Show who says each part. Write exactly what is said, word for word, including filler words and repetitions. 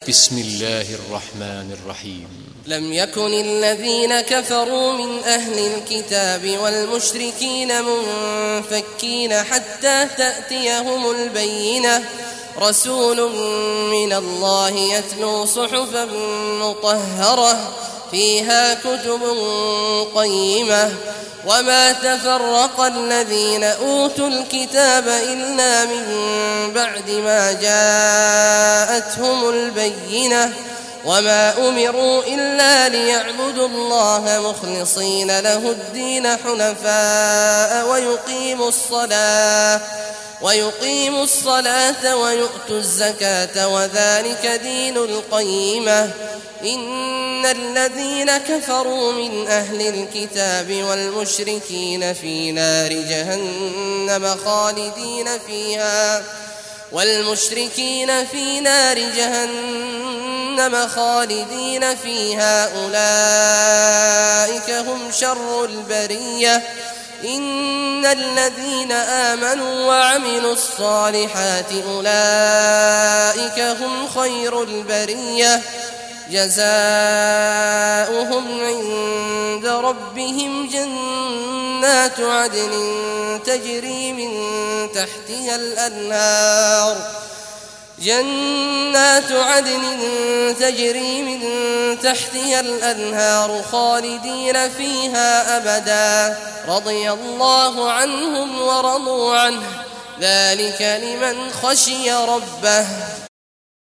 Speaker 1: بسم الله الرحمن الرحيم.
Speaker 2: لم يكن الذين كفروا من أهل الكتاب والمشركين منفكين حتى تأتيهم البينة رسول من الله يتلو صحفا مطهرة فيها كتب قيمة وما تفرق الذين أوتوا الكتاب إلا من بعد ما جاءتهم البينة وما أمروا إلا ليعبدوا الله مخلصين له الدين حنفاء ويقيموا الصلاة ويقيموا الصلاة ويؤتوا الزكاة وذلك دين القيمة. إن الذين كفروا من أهل الكتاب والمشركين في نار جهنم خالدين فيها والمشركين في نار جهنم خالدين فيها أولئك هم شر البرية. إن الذين آمنوا وعملوا الصالحات أولئك هم خير البرية جزاؤهم عند ربهم جنات عدن تجري من تحتها الأنهار جنات عدن تجري من تحتها الأنهار خالدين فيها أبدا رضي الله عنهم ورضوا عنه ذلك لمن خشي ربه.